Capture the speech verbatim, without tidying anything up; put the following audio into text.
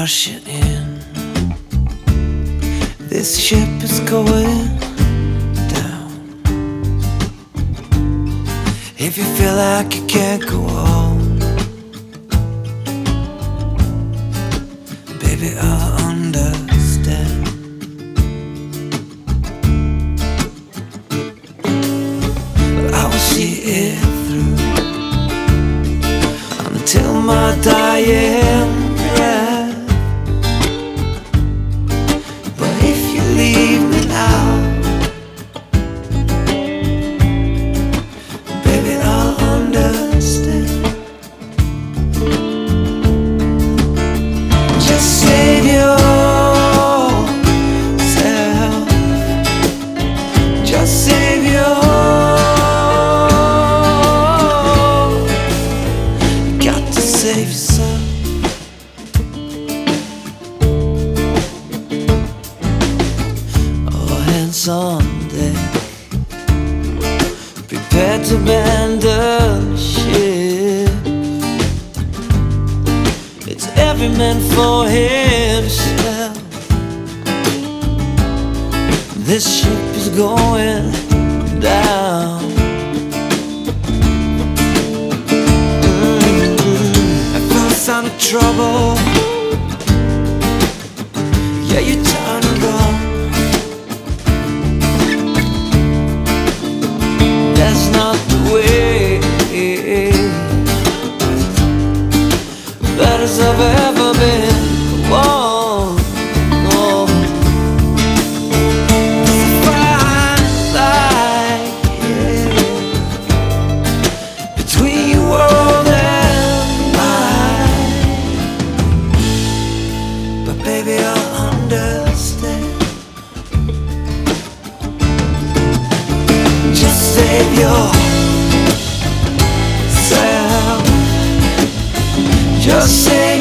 rushing in. This ship is going down. If you feel like you can't go on, baby, I'll understand. But I will see it through until my dying breath. But if you leave me now, baby, I'll understand. Just save yourself. Just save yourself. You got to save yourself. All hands on deck, prepared to abandon ship. It's every man for himself. This ship is going down. Mm-hmm. I felt a sign of trouble. Yeah, you turned and gone. That's not the way that has ever been won. No. It's a fine line, yeah, between your world and mine. But baby, I'll understand. Just save yourself. Just say